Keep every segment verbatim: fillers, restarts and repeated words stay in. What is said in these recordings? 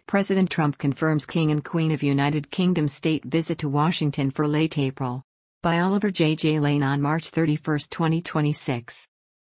President Trump confirms King and Queen of United Kingdom state visit to Washington for late April. By Oliver J. J. Lane on March thirty-first, twenty twenty-six.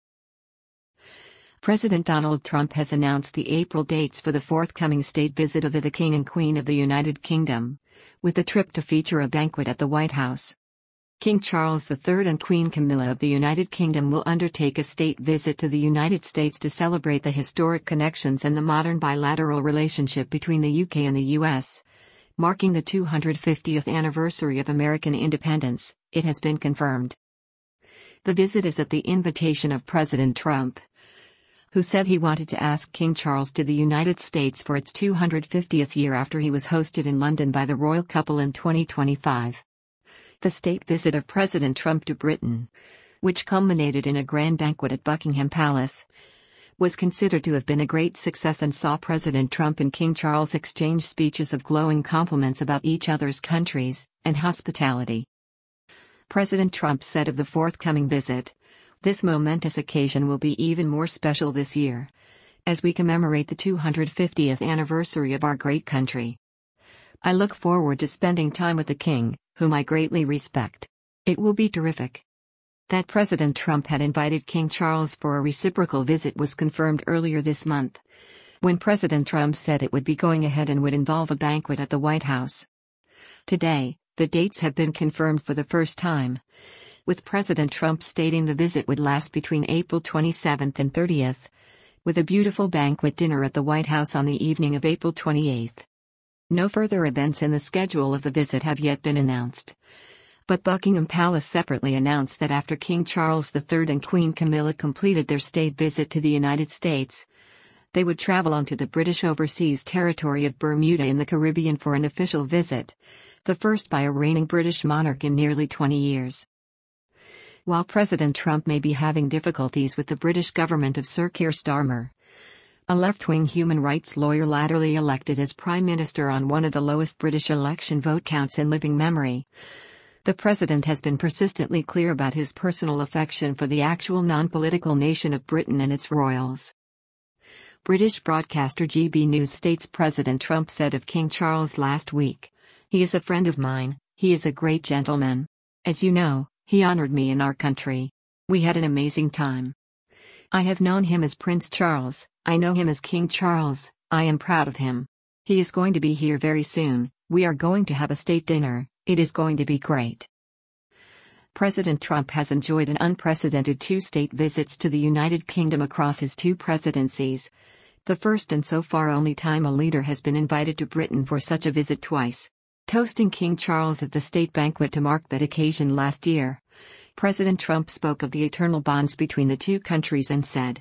President Donald Trump has announced the April dates for the forthcoming state visit of the King and Queen of the United Kingdom, with the trip to feature a banquet at the White House. King Charles the Third and Queen Camilla of the United Kingdom will undertake a state visit to the United States to celebrate the historic connections and the modern bilateral relationship between the U K and the U S. Marking the two hundred fiftieth anniversary of American independence, it has been confirmed. The visit is at the invitation of President Trump, who said he wanted to ask King Charles to the United States for its two hundred fiftieth year after he was hosted in London by the royal couple in twenty twenty-five. The state visit of President Trump to Britain, which culminated in a grand banquet at Buckingham Palace, was considered to have been a great success and saw President Trump and King Charles exchange speeches of glowing compliments about each other's countries and hospitality. President Trump said of the forthcoming visit, "This momentous occasion will be even more special this year, as we commemorate the two hundred fiftieth anniversary of our great country. I look forward to spending time with the King, whom I greatly respect. It will be terrific." That President Trump had invited King Charles for a reciprocal visit was confirmed earlier this month, when President Trump said it would be going ahead and would involve a banquet at the White House. Today, the dates have been confirmed for the first time, with President Trump stating the visit would last between April twenty-seventh and thirtieth, with a beautiful banquet dinner at the White House on the evening of April twenty-eighth. No further events in the schedule of the visit have yet been announced, but Buckingham Palace separately announced that after King Charles the Third and Queen Camilla completed their state visit to the United States, they would travel onto the British Overseas Territory of Bermuda in the Caribbean for an official visit, the first by a reigning British monarch in nearly twenty years. While President Trump may be having difficulties with the British government of Sir Keir Starmer, a left-wing human rights lawyer latterly elected as Prime Minister on one of the lowest British election vote counts in living memory, the President has been persistently clear about his personal affection for the actual non-political nation of Britain and its royals. British broadcaster G B News states President Trump said of King Charles last week, "He is a friend of mine, he is a great gentleman. As you know, he honored me in our country. We had an amazing time. I have known him as Prince Charles, I know him as King Charles, I am proud of him. He is going to be here very soon, we are going to have a state dinner, it is going to be great." President Trump has enjoyed an unprecedented two state visits to the United Kingdom across his two presidencies, the first and so far only time a leader has been invited to Britain for such a visit twice. Toasting King Charles at the state banquet to mark that occasion last year, President Trump spoke of the eternal bonds between the two countries and said,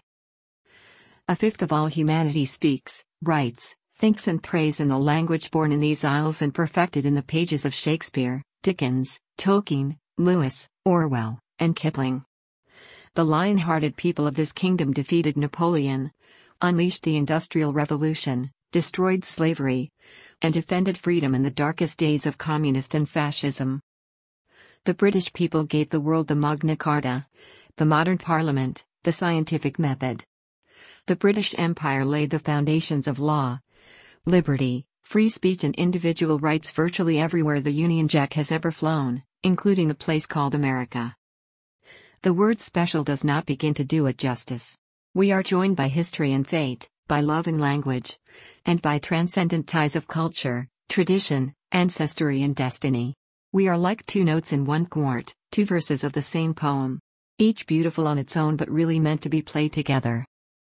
"A fifth of all humanity speaks, writes, thinks and prays in the language born in these isles and perfected in the pages of Shakespeare, Dickens, Tolkien, Lewis, Orwell, and Kipling. The lion-hearted people of this kingdom defeated Napoleon, unleashed the Industrial Revolution, destroyed slavery, and defended freedom in the darkest days of communist and fascism. The British people gave the world the Magna Carta, the modern parliament, the scientific method. The British Empire laid the foundations of law, liberty, free speech and individual rights virtually everywhere the Union Jack has ever flown, including a place called America. The word special does not begin to do it justice. We are joined by history and fate, by love and language, and by transcendent ties of culture, tradition, ancestry and destiny. We are like two notes in one chord, two verses of the same poem, each beautiful on its own but really meant to be played together.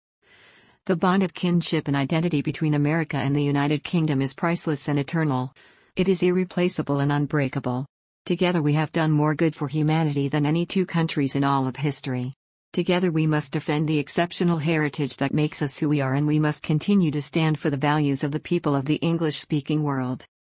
The bond of kinship and identity between America and the United Kingdom is priceless and eternal. It is irreplaceable and unbreakable. Together we have done more good for humanity than any two countries in all of history. Together we must defend the exceptional heritage that makes us who we are, and we must continue to stand for the values of the people of the English-speaking world."